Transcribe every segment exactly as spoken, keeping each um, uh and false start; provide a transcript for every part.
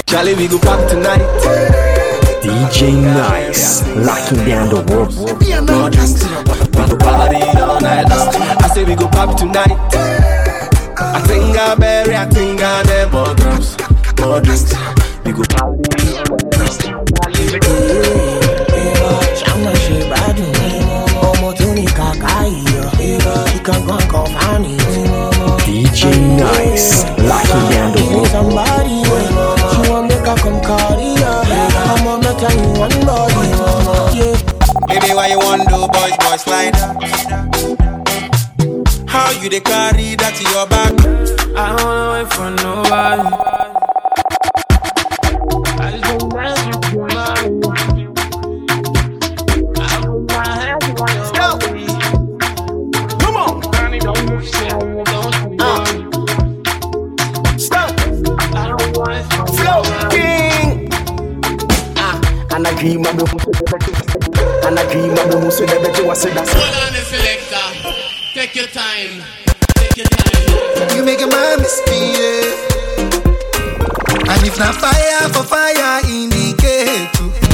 Charlie, we go pop tonight. D J Nice, locking down the world. No drinks, we go party all night long. I say we go pop tonight. I think I'm berry, I think I'm there. More drums, more drinks. We go party all night long. D J Nice, locking down the world. Somebody, she want make her come carry her. I'm gonna make her in one body. Yeah. Baby, why you want do boys, boys slide? How you dey carry that to your back? I don't wanna wait for nobody. I just don't dance with your body. I put my hands on your body. Come on, Danny, don't move, don't don't uh. Stop. I don't want it for Flow King. Ah, and I dream of the and I dream of the moose with everything was said. Hold on, the selector. Take your time. Take your time. You make a man misbehave. And if not fire for fire, indicate.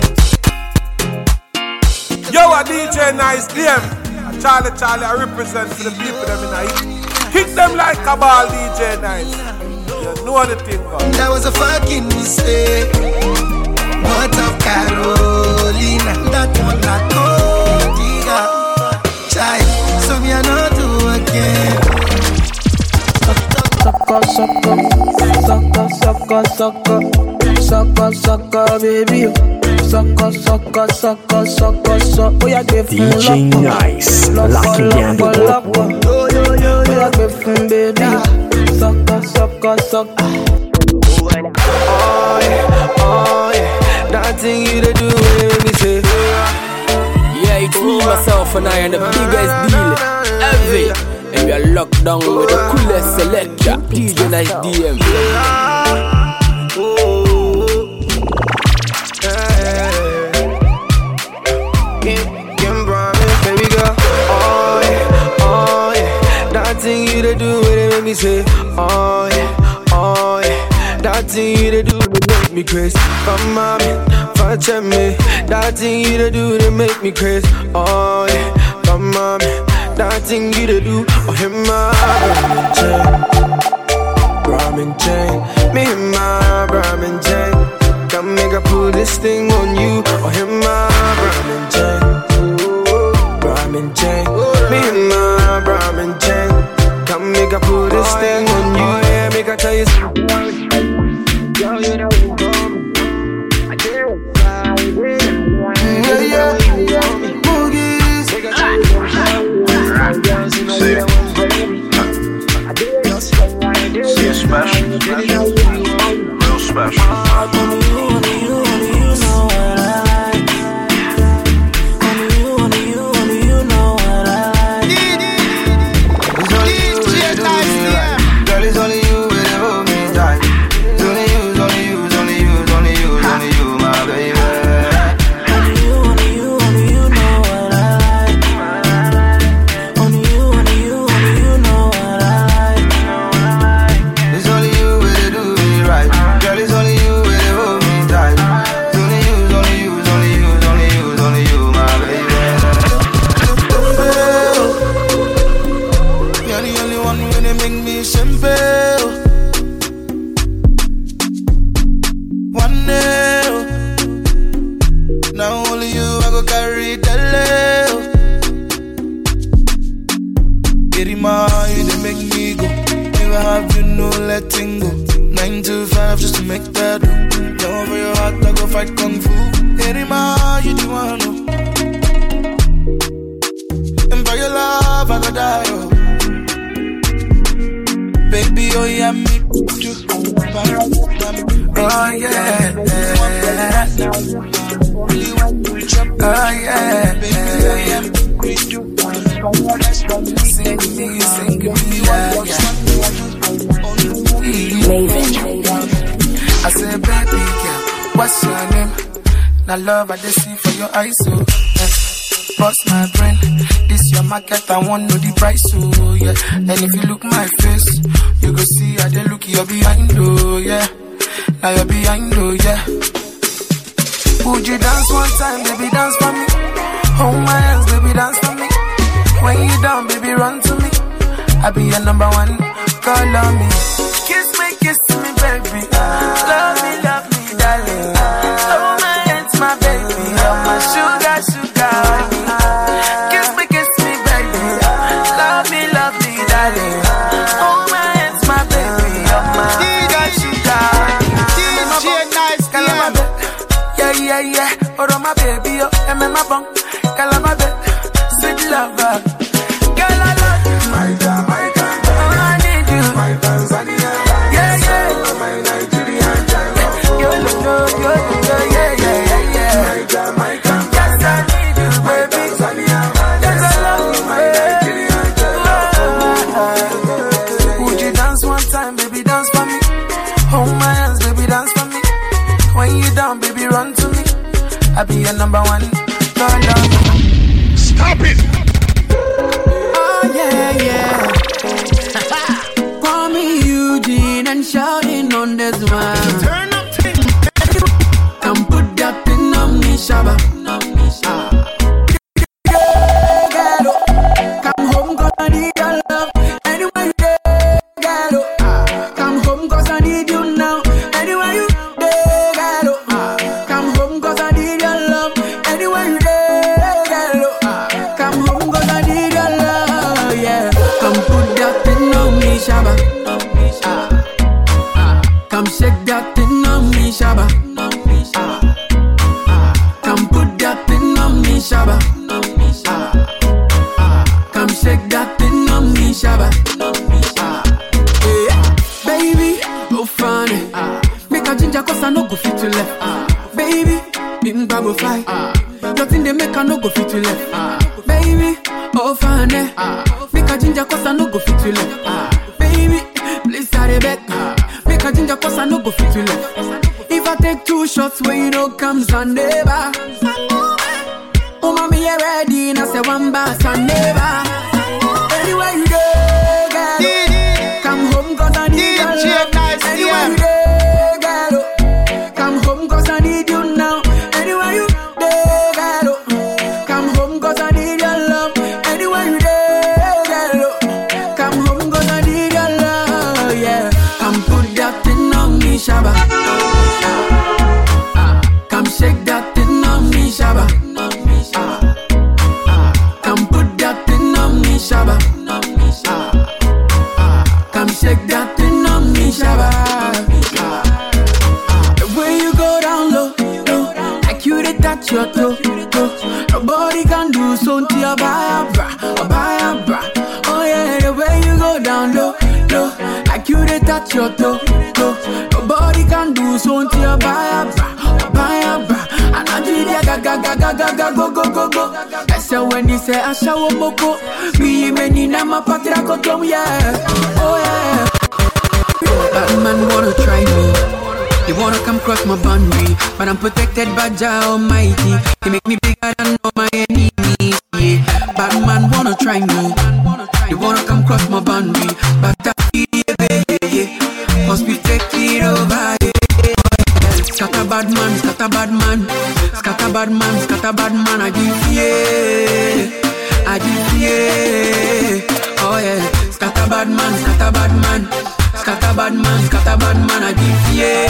Yo, a D J Nice, D M. Charlie, Charlie, I represent for the people them in a hit. Hit them like a ball, D J Nice. You know the thing, God. That was a fucking mistake. What of Carolina? That one not Codiga. Child, so me I know do again. Sucker, sucker, sucker, sucker, sucker, sucker, sucker, baby. Sucker, sucker, sucker, sucker, sucker. Oh, yeah, give D J Nice, locking down the world. Yo, yo, yo, yo, give him, baby. Sucker, sucker, sucker. Oh yeah, oh yeah. That thing you to do, let me say. Yeah, it's me, myself, and I, and the biggest deal ever. And we are locked down with the coolest selector, D J Nice D M. Baby girl, oh yeah, oh yeah. That thing you to do, it make me say, oh yeah, oh yeah. That thing you to do, it make me crazy. Come on, watch me. That thing you to do, it make me crazy. Oh yeah, come on. That thing you to do, oh him my Brahmin chain, me him my Brahmin chain. Come make I put this thing on you, oh him my Brahmin chain, Brahmin chain, me him my Brahmin chain. Come make I put this thing on you, yeah, make I tell you something. Girl, you know you come, I did it, I did it, yeah, yeah, yeah, boogies, make I tell you something. See, see it's special, special, real special. Only you, only you, only you know what I like. Only you, only you, only you know what I like. It's only you with the hold me. Girl, it's only you with the hold me tight. It's only you, it's only you, it's only you, it's only you, it's only you, my baby. Only you, only you, only you know what I like. Only you, only you, only you know what I like. It's only you with the do me right. Girl, it's only you with the hold me tight. It's only you, it's only you, it's only you, it's only you, it's only you, my baby. You're the only one when they make me simple. One day, now only you I go carry the love. Getting my you they make me go. Never have you no letting go. Nine to five just to make that do. Love for your heart I go fight kung fu. Getting my you do I know. And for your love I go die oh. Baby oh yeah me too. Oh yeah. Oh yeah. Baby oh yeah me too. Sing me, sing me, yeah, yeah. I said, baby girl, what's your name? Now love I just see for your eyes, so yeah. Bust my brain, this your market, I want know the price, so yeah. And if you look my face, you go see how they look, you're behind, oh yeah. Now you're behind, oh you dance one time, baby, dance for me. Hold my hands, baby, dance for me. When you down, baby, run to me. I be your number one, call on me. Kiss me, kiss me, baby. Love me, love me, darling. Hold my hands, my baby. You're my sugar, sugar, honey. Kiss me, kiss me, baby. Love me, love me, darling. Hold my hands, my baby. You're my sugar, sugar, honey. D J Nice, yeah, yeah, yeah. Oh, my baby, oh, I'm in my bunk. Calababa, sweet lover. Girl, I love you. My God, my God. Oh, I need you. My Tanzania. Yeah, yeah. My Nigerian child. Yo, yo, yo, yo, yo, yeah, yeah, yeah, yeah. My God, my God. Yes, I need you, baby. Tanzania. Yes, I love you, my Nigerian child. Would you dance one time, baby, dance for me? Hold my hands, baby, dance for me. When you down, baby, run to me. I'll be your number one. Stop it! Oh yeah, yeah. Call me Eugene and shouting on this one. Turn up thing. Come put that thing on me, Shabba. Come home 'cause I need your love. Anywhere you there, girl. Come home 'cause I need you now. Anywhere you there, girl. Come home 'cause I need your love. Anywhere you there, girl. Come home 'cause I need your love, yeah. Come put that thing on me, Shabba. Come shake that thing on me, Shabba. Come put that thing on me, Shabba. Come shake that thing on me, Shabba. Yeah. Baby, go funny. Make a ginger 'cause I no go fit to left. Baby, bim go fly. Nothing they make I no go fit to left. Baby, oh funny. Make a ginger 'cause I no go fit to left. Baby, please start back. Make a ginger 'cause I no go fit to left. If I take two shots where you know comes and never. Oh mommy, you ready? And I say one bar and never. Anywhere you go, girl. Come home 'cause I need your love. Anywhere you go, girl. Come home 'cause I need you now. Anywhere you go, girl. Come home 'cause I need your love. Anywhere you go, girl. Come home 'cause I need your love, yeah. Come put that thing on me, Shabba. Come shake that thing on me, Shabba. Come put that thing on me, Shabba. Come shake that thing on me, Shabba. The way you go down low, low, like you did touch your toe, toe. Nobody can do so to your bra, bra, bra. Oh yeah, the way you go down low, low, like you did touch your toe, toe. Nobody can do so to your bra, bra, bra. And I did ya ga ga ga ga ga ga go go go go. I say when you say I show moko, me many na ma patra ko tom yeah. Oh yeah. Bad man wanna try me. They wanna come cross my boundary, but I'm protected by Jah Almighty. He make me bigger than all my enemies. Yeah. Bad man wanna try me. They wanna come cross my boundary, but I feel yeah, yeah, yeah. Must be take it over. Yeah. Scatter bad man, scatter bad man, scatter bad man, scatter bad man. I give yeah, I give yeah. Oh yeah, scatter bad man, scatter bad man, scatter bad man, scatter bad man. I give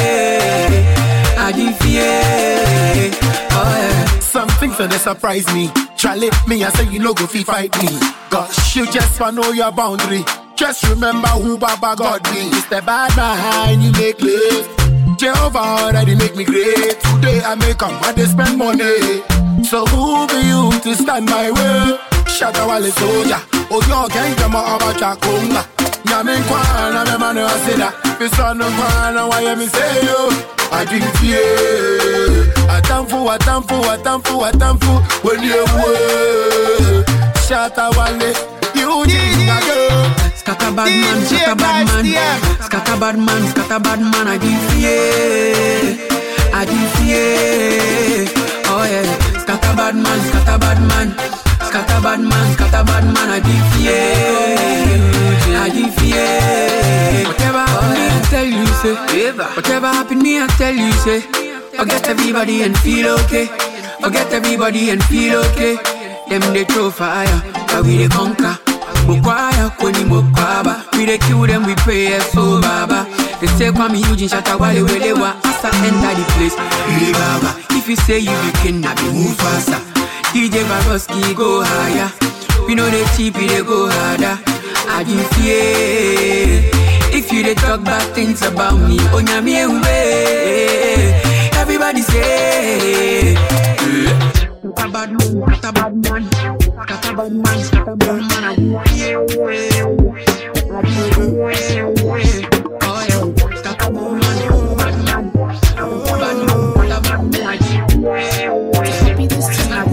yeah, I give yeah. Oh yeah. Some things that they surprise me. Charlie, me I say you no go fi fight me. Gosh, you just wanna know your boundary. Just remember who Baba God be. It's the bad behind you make live. Jehovah already make me great. Today I make up and they spend money. So who be you to stand my way? Shut up all the soldier. Oh you can't come out of a chakunga. Nyamin kwana me manu asida. Pisano kwana why me say yo. I didn't fear. Atamfu, atamfu, atamfu, atamfu. When you were shut up all the you did not go. Scatter bad man, scatter bad man, scatter bad man, scatter bad man. I give yeah, I give yeah. Oh yeah, scatter bad man, scatter bad man, scatter bad man, scatter bad man. I give yeah, I give yeah. Whatever happened me, I tell you say. Whatever happened me, I tell you say. Forget everybody and feel okay. Forget everybody and feel okay. Them they throw fire, but we they conquer. Mokwaya, Koni Mokwaba. We they kill them, we pray, so Baba. They say, Kwame Eugene, Shatta Wale, Welewa. As I enter the place, hey Baba. If you say you, you cannot be move faster. D J Baroski, go higher. We know they cheap, they go harder. I didn't fear. If you they talk bad things about me, on your me way. Everybody say, Got a bad man, got a bad man, got a bad man, got a bad man. Oh yeah, got a bad man, bad man, bad man, got a bad man. Happy this time.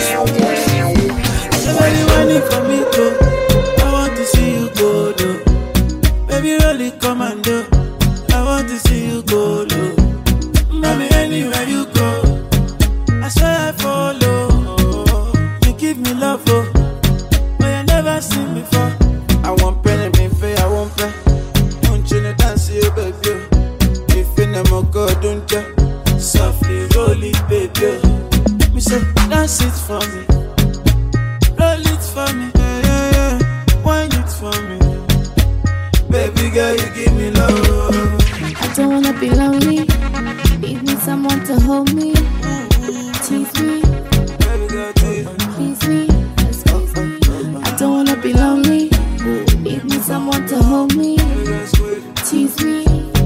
Somebody waiting for me too. I want to see you go low. Baby, really commando. I want to see you go low. Mommy, anywhere you go, I swear I follow. You give me love, oh, but I never seen before. I want pen and me fair, I want pen. Don't you know dance, you baby? If you never go, don't you? Softly roll it, baby. Me say, dance it for me. Roll it for me, yeah, yeah, yeah. Wine it for me. Baby girl, you give me love. I don't wanna be lonely. Need me someone to hold me. Tease me. Baby girl, tease me. Please me. Excuse me. I don't wanna be lonely. Need me someone to hold me. Tease me.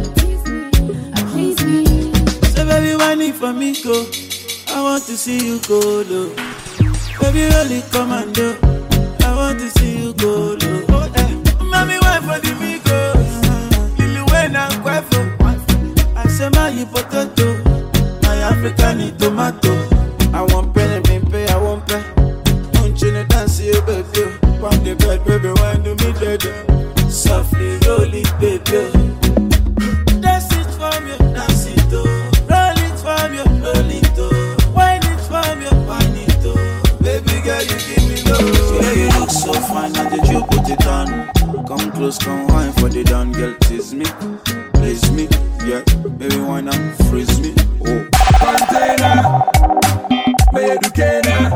Please me. So baby, whining for me, go. I want to see you go low. Baby, really commando. I want to see you go low. Oh, eh. Mommy, why for the migos? Lily when I'm quite for. I say my potato, my African tomato. I want pen and me pay, I want pay. Don't you know dance, you baby? On the bed, baby, why do me dead? Softly roll it, baby. Dance it from you, dance it oh. Roll it from you, roll it oh. Wine it from you, wine it oh. Baby girl, you give me love. Yeah, you look so fine, and did you put it on? Come close, come wine for the down, girl, tease me, please me, yeah. Baby, why not freeze me? Oh, container, me educator,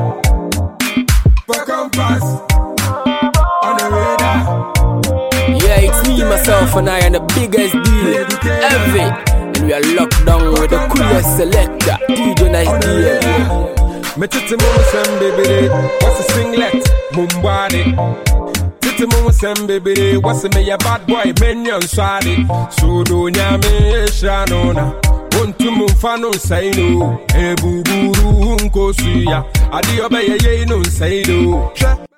for compass, on the radar. Yeah, it's me, myself, and I, and the biggest deal ever. And we are locked down with the coolest selector, D J Nice D M. Me titi mo sem baby, what's a singlet, Mumbadi. Titi mo sem baby, what's a me a bad boy, minion swadi. So do nyame shanona, untu mufano say no. E buburu unko suya, adi obeye ye no say no.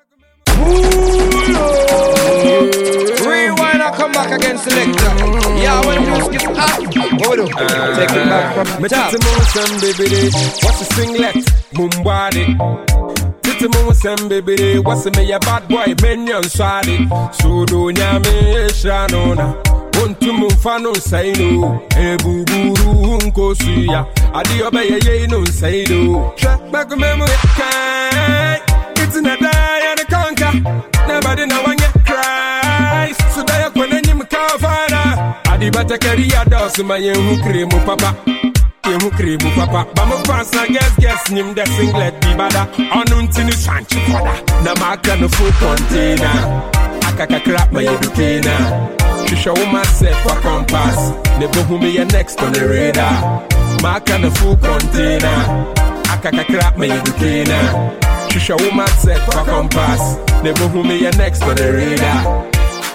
Rewind, I come back again, selector. Yeah, when you skip up, what do? Take it back from the top. Titi mo sem baby, what's a singlet, Mumbadi. Titi mo sem baby, what's a me a bad boy, minion swadi. So do nyame shanona, untu mufano say no. E buburu unko suya, adi obeye ye no say no. Back memory, it's in a die and a conquer. Nobody know when you cry. So that you can name Kavana. Adi bata career does my young cream papa. You cream papa. But my fans I guess guess him the singlet be bada. Ununti ni sanchi fada. Na maka no full container. Akaka crap my educator. She show myself for compass. Never who me next on the radar. Maka no full container. Akaka crap my educator. She show myself for compass. Never who me next on the radar.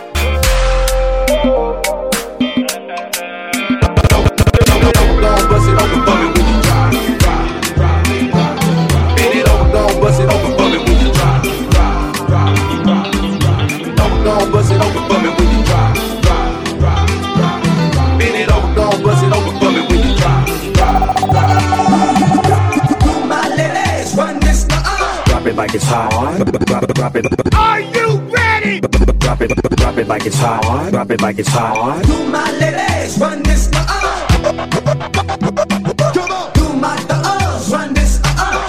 Don't bust it open for me when you try. Bend it over, don't bust it open for me when you try. Don't bust it open for me when you try. Bend it over, don't bust it open for me when you try. My ladies, run this now. Drop it like it's hot. Drop it, drop it. Are you ready? Drop it, drop it like it's hot. Drop it like it's hot. Do my ladies, run this now. Come on. Do my uh-uh, run this uh-uh.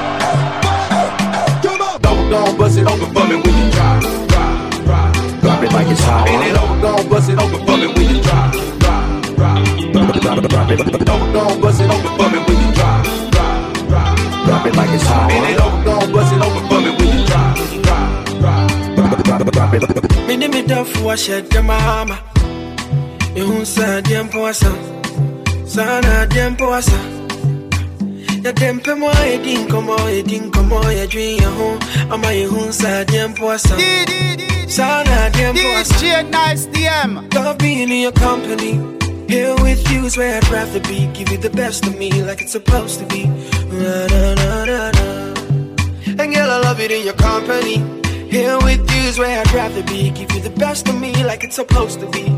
Come on. Don't, don't bust it open for me when you try. Drop it like it's hot. Bend it over, don't bust it open for me when you try. Drop it, drop it. Don't, don't bust it open for me when you drop, drop, drop, drop it like it's hot. Baby, don't, don't bust it open for me when you drop, drop, drop, drop, drop, drop it. Me name it Duff, I shed the mama. You won't say Diempo Asa, Sana Diempo Asa. Ya Dempe mo e din komo e din komo ya dream ya home. Ama you won't say Diempo Asa, Sana Diempo Asa. D J Nice D M. Love being in your company. Here with you is where I'd rather be. Give you the best of me like it's supposed to be. Na, na, na, na, na. And girl, I love it in your company. Here with you is where I'd rather be. Give you the best of me like it's supposed to be.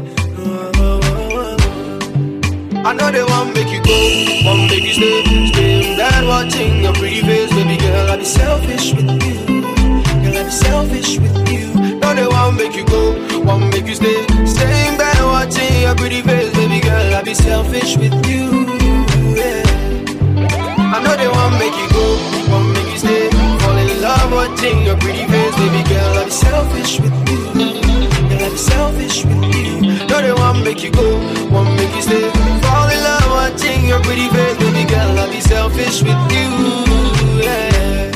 I know they won't make you go, won't make you stay. Stay that watching your pretty face, baby girl. I'll be selfish with you. Girl, I'll be selfish with you. No, they won't make you go, won't make you stay. Staying back watching your pretty face, baby girl. I'll be selfish with you. Yeah. I know they won't make you go, won't make you stay. Fall in love watching your pretty face, baby girl. I'll be selfish with you. Girl, I'll be selfish with you. No, they won't make you go, won't make you stay. Fall in love watching your pretty face, baby girl. I'll be selfish with you. Yeah.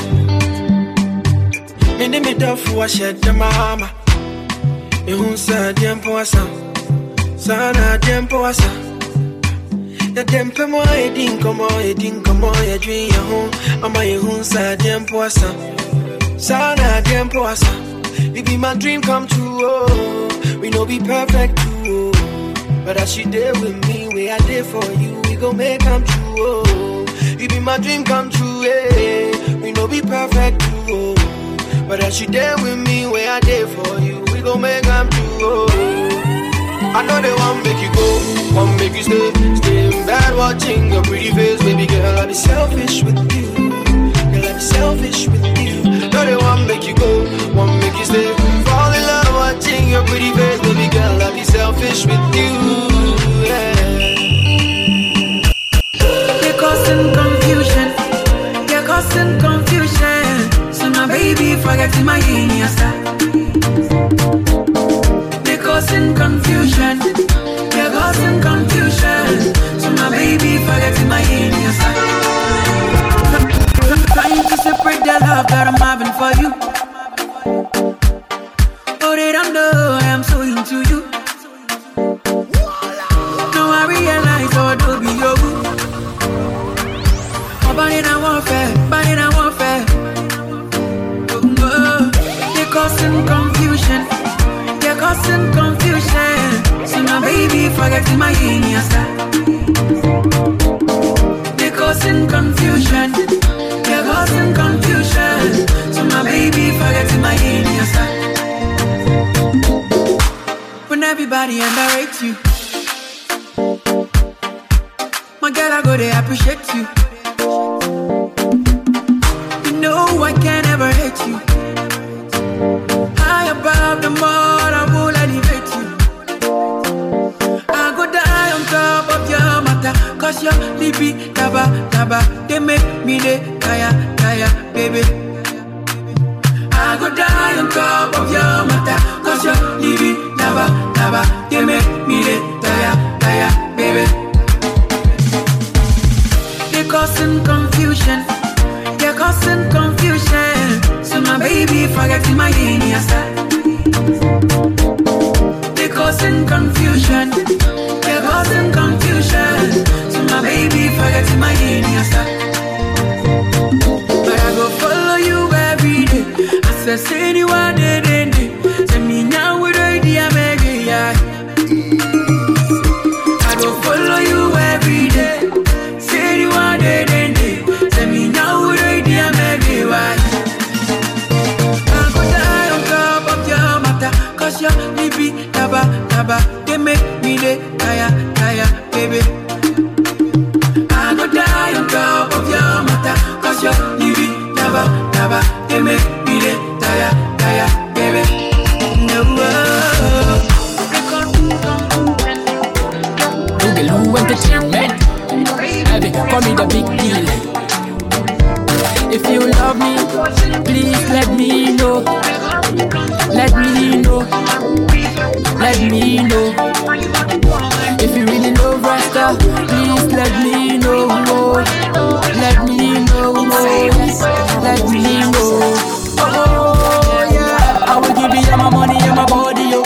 Me name it Duff, I shed the mama. You won't say Diempo Asa, Sana Diempo Asa. Ya Dempe mo e din komo e din komo ya dream ya home. Ama you won't say Diempo Asa, Sana Diempo Asa. It be my dream come true, oh. We know be perfect too, oh. But as she there with me, we are there for you. We gon' make come true, oh. It be my dream come true, eh. We know be perfect too, oh. But as she there with me, we are there for you. We gon' make come true, oh. I know they won't make you go, won't make you stay. Stay bad watching your pretty face, baby girl. I'll be selfish with you. Girl, I'll be selfish with you. No, they won't make you go, won't make you stay. Fall in love watching your pretty face, baby girl. I'll be selfish with you. Yeah. You're causing confusion. You're causing confusion. So my baby forgetting my genius. You're causing confusion. You're causing confusion. So my baby forgetting my genius. Trying to separate the love that I'm having for you. Oh, they don't know I am so into you. Now I realize how to be your boo. Oh, but in a warfare, but in a warfare. Oh, they're causing confusion. They're causing confusion. So my baby forgetting my genius. They're causing confusion. They're causing confusion. So my baby forgetting my genius. When everybody underrates you, my girl, I go they appreciate you. You know I can't ever hate you. High above the mud, I will elevate you. I go die on top of your matter, cause your lippy, taba, taba, they make me the kaya, kaya, baby. I go die on top of your matter, cause your lippy, taba, taba, they make me the kaya, kaya, baby. They're causing confusion. They're causing confusion. So my baby forgetting my genius. They're causing confusion. They're causing confusion. So my baby forgetting my genius. But I go follow you every day. I say, say you are dead and day. Tell me now with idea, maybe I. I go follow you every day. Say you are dead and day. Tell me now with idea, maybe why. I go die on top of your matter, cause your lippy, taba, taba, they make me the kaya, kaya, baby. I go die on top of your matter, cause your lippy, taba, taba, they make me the kaya, kaya, baby. No, Boogaloo Entertainment. Heavy, call me the big deal. If you love me, please let me know. Let me know. Let me know. If you really love Rasta, please let me know. Let me know. Let me know. Oh yeah, I will give you my money and my body, yo.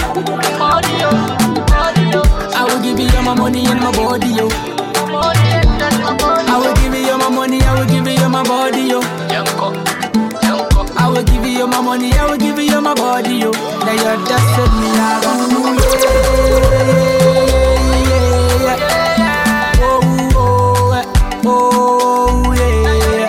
I will give you my money and my body, yo. I will give you my money, I will give you my body, yo. I will give you my money, I will give you my body, yo. Now you just set me out. Oh, oh, oh, yeah.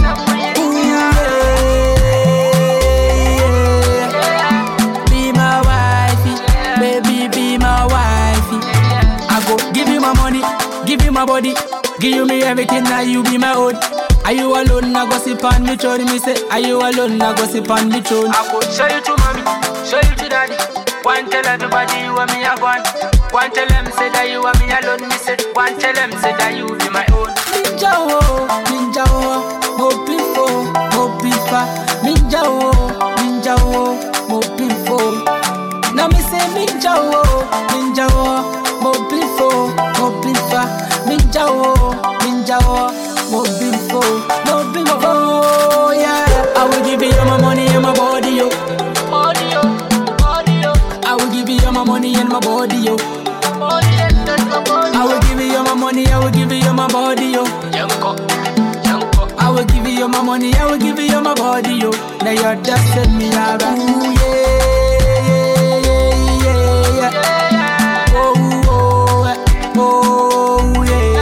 Be my wifey, baby, be my wifey. I go give you my money, give you my body, give you me everything, now you be my own. Are you alone? I go sip on me throne. Me say, are you alone? I go sip on me throne. I go show you to mommy, show you to daddy. One tell everybody you and me a one. One tell them say that you and me alone. Me say, one tell them say that you be my own. Ninja oh, ninja oh, mo pifo, mo pifa. Ninja oh, ninja oh, mo pifo. Now me say ninja oh, ninja oh, mo pifo, mo pifa. Ninja oh, ninja oh. More bimbo, more bimbo, yeah. I will give you my money and my body, yo. Body, yo, body, yo. I will give you my money and my body, yo. I will give you my money, I will give you my body, yo. I will give you my money, I will give you my body, yo. Now you just set me out. Ooh, yeah, yeah, yeah, yeah. Oh, oh, oh, yeah.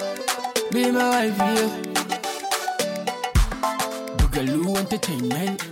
Boogaloo Entertainment.